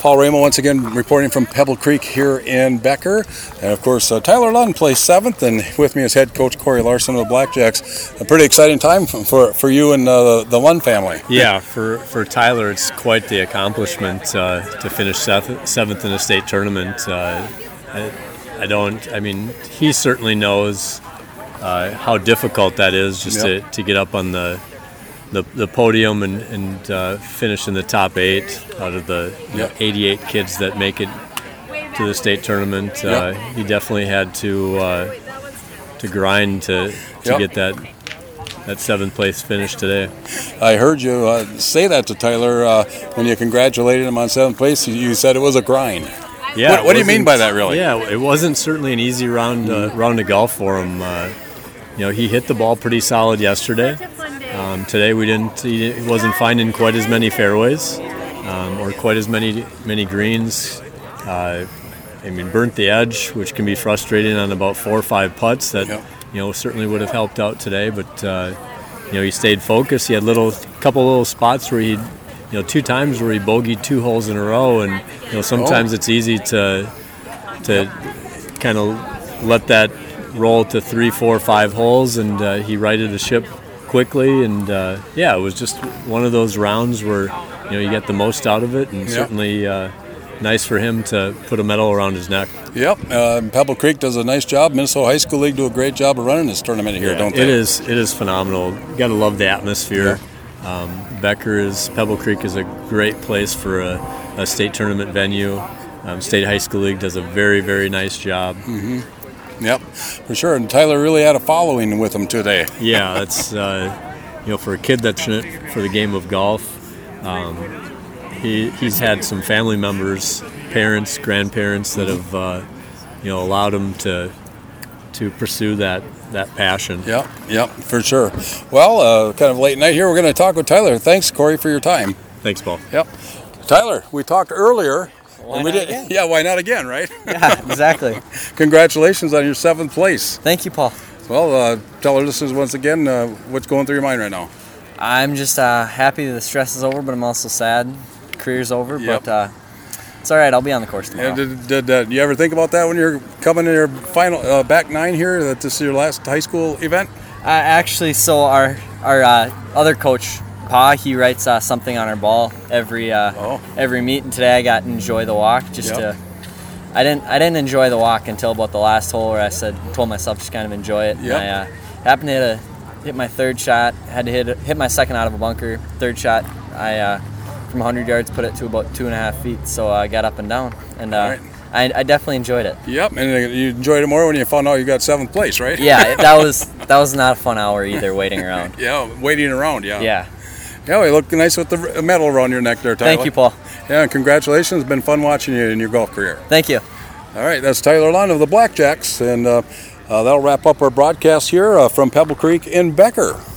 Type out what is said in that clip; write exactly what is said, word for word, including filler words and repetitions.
Paul Ramo once again reporting from Pebble Creek here in Becker. And of course, uh, Tyler Lund plays seventh, and with me is head coach Corey Larson of the Blackjacks. A pretty exciting time for, for you and uh, the Lund family. Yeah, for, for Tyler, it's quite the accomplishment uh, to finish seventh, seventh in a state tournament. Uh, I, I don't, I mean, he certainly knows uh, how difficult that is just yep. to, to get up on the The, the podium and, and uh, finish in the top eight out of the yep. know, eighty-eight kids that make it to the state tournament. Yep. Uh, he definitely had to uh, to grind to to yep. get that that seventh place finish today. I heard you uh, say that to Tyler uh, when you congratulated him on seventh place. You said it was a grind. Yeah. What, what do you mean by that, really? Yeah, it wasn't certainly an easy round uh, round of golf for him. Uh, you know, he hit the ball pretty solid yesterday. Um, today we didn't. He wasn't finding quite as many fairways um, or quite as many many greens. Uh, I mean, burnt the edge, which can be frustrating on about four or five putts. That yep. you know certainly would have helped out today. But uh, you know he stayed focused. He had little couple little spots where he, you know, two times where he bogeyed two holes in a row, and you know sometimes oh. it's easy to to kind of let that roll to three, four, five holes, and uh, he righted the ship quickly, and uh, yeah, it was just one of those rounds where you know you get the most out of it, and yep. certainly uh, nice for him to put a medal around his neck. Yep, uh, Pebble Creek does a nice job. Minnesota High School League do a great job of running this tournament here, yeah, don't they? It is. It is phenomenal. You got to love the atmosphere. Yeah. Um, Becker is Pebble Creek is a great place for a, a state tournament venue. Um, State High School League does a very very nice job. Mm-hmm. Yep, for sure. And Tyler really had a following with him today. Yeah, that's uh, you know for a kid that's in it for the game of golf. Um, he he's had some family members, parents, grandparents that have uh, you know allowed him to to pursue that that passion. Yep, yep, for sure. Well, uh, kind of late night here. We're going to talk with Tyler. Thanks, Corey, for your time. Thanks, Paul. Yep, Tyler. We talked earlier. Why we not did, again? Yeah, why not again, right? Yeah, exactly. Congratulations on your seventh place. Thank you, Paul. Well, uh, tell our listeners once again uh, what's going through your mind right now. I'm just uh, happy that the stress is over, but I'm also sad the career's over. Yep. But uh, it's all right. I'll be on the course tomorrow. Yeah, did did uh, you ever think about that when you're coming in your final uh, back nine here? That this is your last high school event? Uh, actually, so our our uh, other coach, Pa, he writes uh, something on our ball every uh, oh. every meet, and today I got to enjoy the walk. Just yep. to, I didn't I didn't enjoy the walk until about the last hole where I said told myself just kind of enjoy it. Yep. And I uh, happened to hit, a, hit my third shot. Had to hit a, hit my second out of a bunker. Third shot, I uh, from one hundred yards put it to about two and a half feet. So I got up and down, and uh, right. I, I definitely enjoyed it. Yep, and you enjoyed it more when you found out you got seventh place, right? Yeah, that was that was not a fun hour either, waiting around. Yeah, waiting around. Yeah. Yeah. Yeah, you look nice with the medal around your neck there, Tyler. Thank you, Paul. Yeah, and congratulations. It's been fun watching you in your golf career. Thank you. All right, that's Tyler Lund of the Blackjacks, and uh, uh, that'll wrap up our broadcast here uh, from Pebble Creek in Becker.